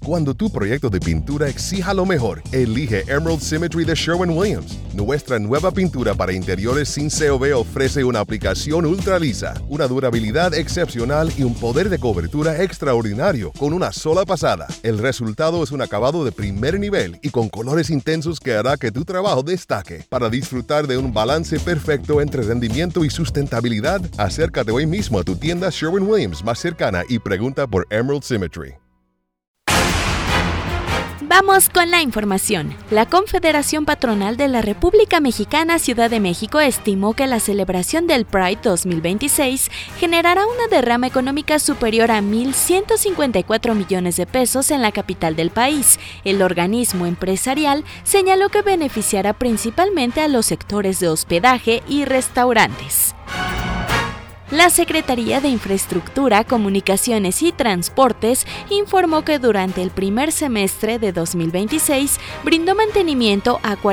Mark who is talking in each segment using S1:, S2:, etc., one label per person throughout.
S1: Cuando tu proyecto de pintura exija lo mejor, elige Emerald Symmetry de Sherwin-Williams. Nuestra nueva pintura para interiores sin COV ofrece una aplicación ultra lisa, una durabilidad excepcional y un poder de cobertura extraordinario con una sola pasada. El resultado es un acabado de primer nivel y con colores intensos que hará que tu trabajo destaque. Para disfrutar de un balance perfecto entre rendimiento y sustentabilidad, acércate hoy mismo a tu tienda Sherwin-Williams más cercana y pregunta por Emerald Symmetry.
S2: Vamos con la información. La Confederación Patronal de la República Mexicana Ciudad de México estimó que la celebración del Pride 2026 generará una derrama económica superior a 1,154 millones de pesos en la capital del país. El organismo empresarial señaló que beneficiará principalmente a los sectores de hospedaje y restaurantes. La Secretaría de Infraestructura, Comunicaciones y Transportes informó que durante el primer semestre de 2026 brindó mantenimiento a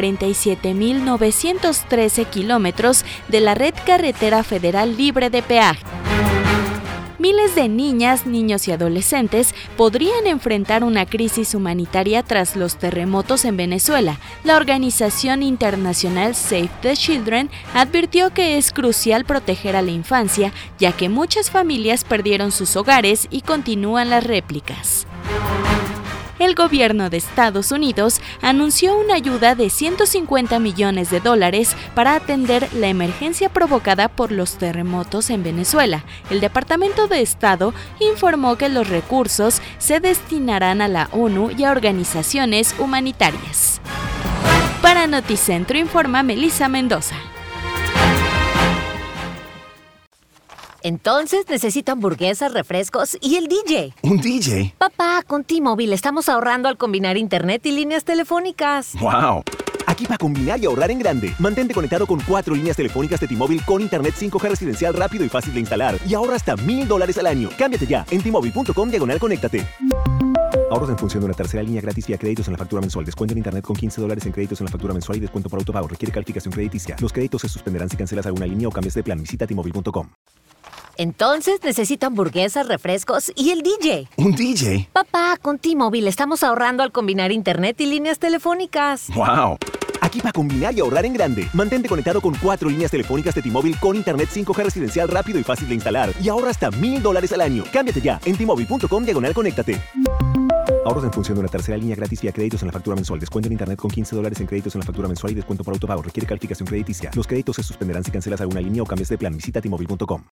S2: 47,913 kilómetros de la red carretera federal libre de peaje. Miles de niñas, niños y adolescentes podrían enfrentar una crisis humanitaria tras los terremotos en Venezuela. La organización internacional Save the Children advirtió que es crucial proteger a la infancia, ya que muchas familias perdieron sus hogares y continúan las réplicas. El gobierno de Estados Unidos anunció una ayuda de $150 millones para atender la emergencia provocada por los terremotos en Venezuela. El Departamento de Estado informó que los recursos se destinarán a la ONU y a organizaciones humanitarias. Para Noticentro informa Melissa Mendoza.
S3: Entonces necesito hamburguesas, refrescos y el DJ.
S4: ¿Un DJ?
S3: Papá, con T-Mobile estamos ahorrando al combinar internet y líneas telefónicas.
S4: ¡Wow! Aquí para combinar y ahorrar en grande. Mantente conectado con 4 líneas telefónicas de T-Mobile con internet 5G residencial rápido y fácil de instalar. Y ahorra hasta $1,000 al año. Cámbiate ya en T-Mobile.com/conéctate. Ahorros en función de una tercera línea gratis vía créditos en la factura mensual. Descuento en internet con $15 en créditos en la factura mensual y descuento por autopago. Requiere calificación crediticia. Los créditos se suspenderán si cancelas alguna línea o cambias de plan. Visita T-Mobile.com.
S3: Entonces necesito hamburguesas, refrescos y el DJ.
S4: ¿Un DJ?
S3: Papá, con T-Mobile estamos ahorrando al combinar internet y líneas telefónicas.
S4: ¡Wow! Aquí para combinar y ahorrar en grande. Mantente conectado con 4 líneas telefónicas de T-Mobile con internet 5G residencial rápido y fácil de instalar. Y ahorra hasta $1,000 al año. Cámbiate ya en T-Mobile.com/conéctate. Ahorros en función de una tercera línea gratis vía créditos en la factura mensual. Descuento en internet con $15 en créditos en la factura mensual y descuento por autopago. Requiere calificación crediticia. Los créditos se suspenderán si cancelas alguna línea o cambias de plan. Visita T-Mobile.com.